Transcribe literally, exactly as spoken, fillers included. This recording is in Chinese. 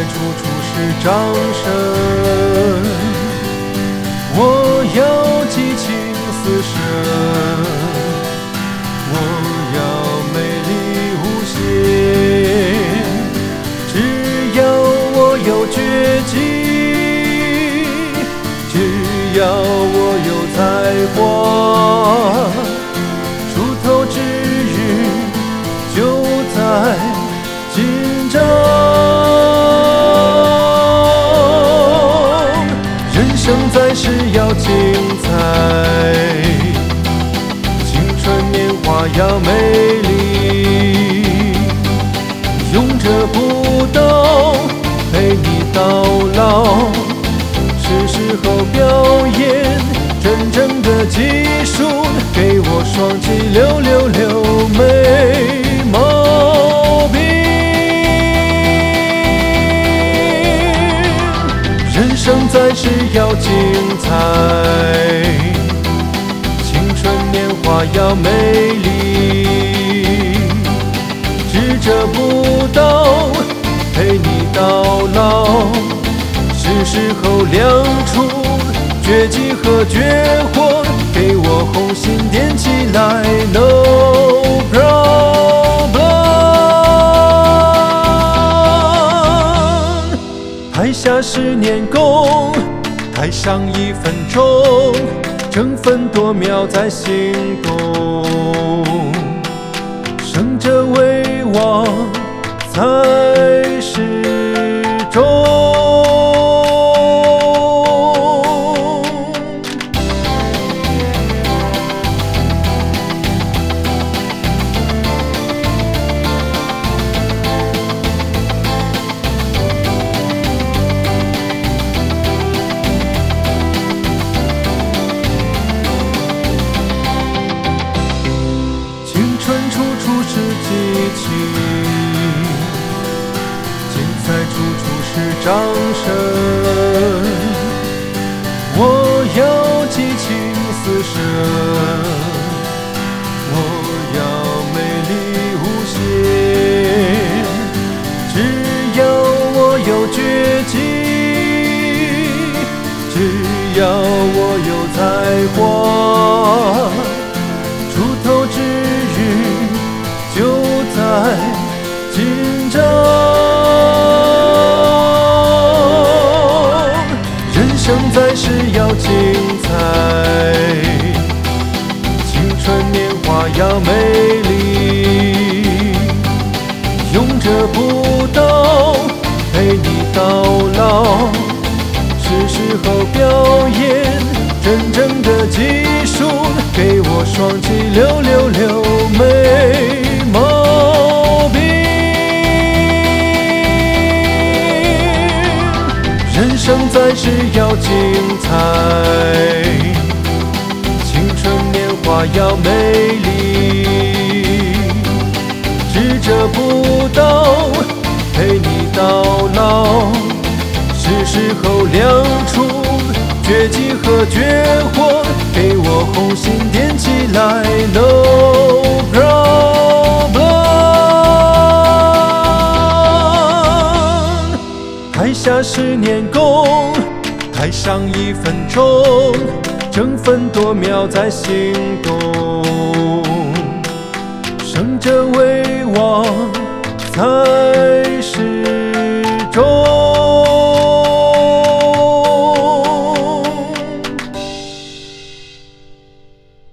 处处是掌声。我要激情四射，我要美丽无限。只要我有决心，只要我有才华，出头之日就在今朝。人生在世要精彩，青春年华要美丽，勇者不刀，陪你到老。是时候表演真正的技术，给我双击六六六没毛病。人生在世要精彩，青春年华要美丽，智者不刀，陪你到老。是时候亮出绝技和绝活，给我红心点起来 ，No problem。台下十年功，台上一分钟，争分夺秒在心动，胜者为王才是忠。处处是掌声，我要激情四射，我要美丽无限。只要我有决心，只要我有才华，出头之日就在今朝。人生在世要精彩，青春年华要美丽，勇者不刀，陪你到老。是时候表演真正的技术，给我双击六六六没毛病。人生在世要精彩，青春年华要美丽，智者不刀，陪你到老。是时候亮出绝技和绝活，给我红心点起来 ，No problem。台下十年功，台上一分钟，争分夺秒在心动，